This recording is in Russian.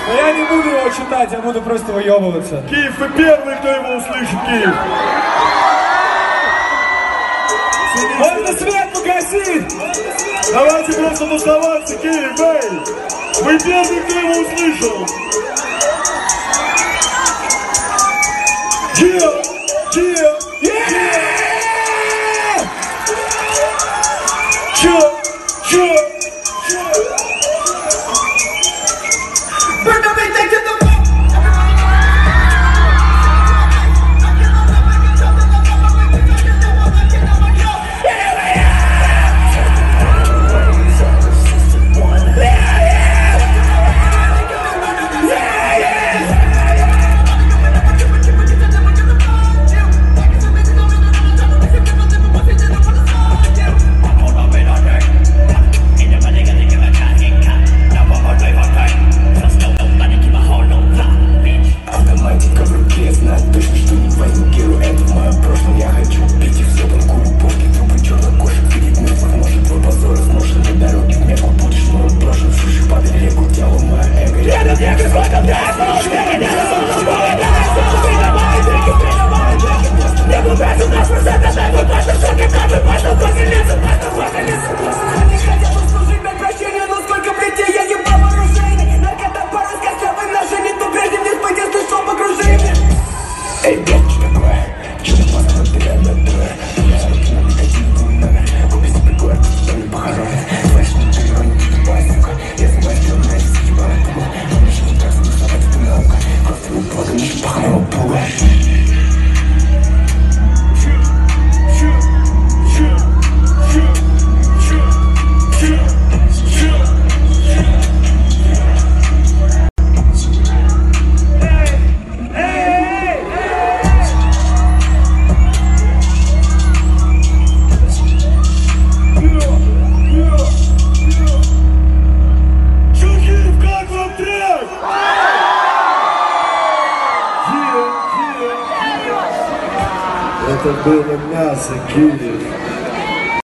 Но я не буду его читать, я буду просто выебываться. Киев, вы первый, кто его услышит, Киев. Можно свет погасить! Давайте просто тусоваться, Киев, эй! Вы первый, кто его услышал! Это было мясо, Киев.